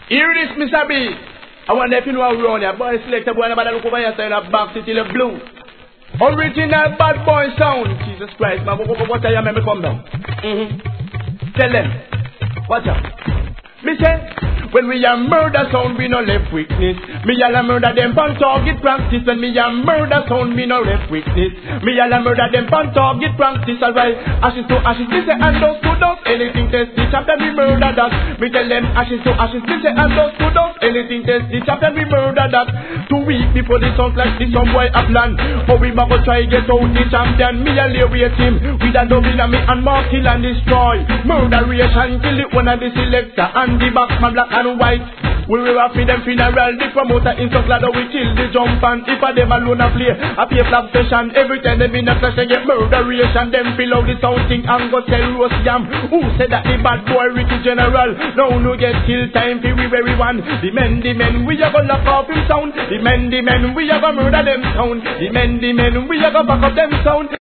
Hear this, Mr. B. I wonder if you know how we run here. Boy, select a boy, nobody look over here, side of back city, the blue. Original bad boy sound. Jesus Christ, man. What are you, make me come down? Tell them. Watch out. Me say, when we a murder sound, we no left witness. Me all a murder them pan target practice. When me a murder sound, we no left witness. Me all a murder them pan target practice. Alright, ashes to ashes, me say and dust to dust. Anything test the chapter we murder that. Me tell them ashes to ashes, me say and dust to dust. Anything test the chapter we murder that. 2 weeks before the sound like this some boy a plan. How we go try get out the champion. Me a lay wait him with a double me and mark kill and destroy. Murderation kill it one of the selector and the backsman black and white. We will have them funeral. The promoter in so glad that we kill the jump and if a them alone a play a pay flag session. Every time them in a clash they get murderation. Them fill out the sound thing and go sell roast jam. Who said that the bad boy Ricky General? Now no get kill time for we very one. The men we a go lock off him sound. The men we a go murder them sound. The men we a go back up them sound.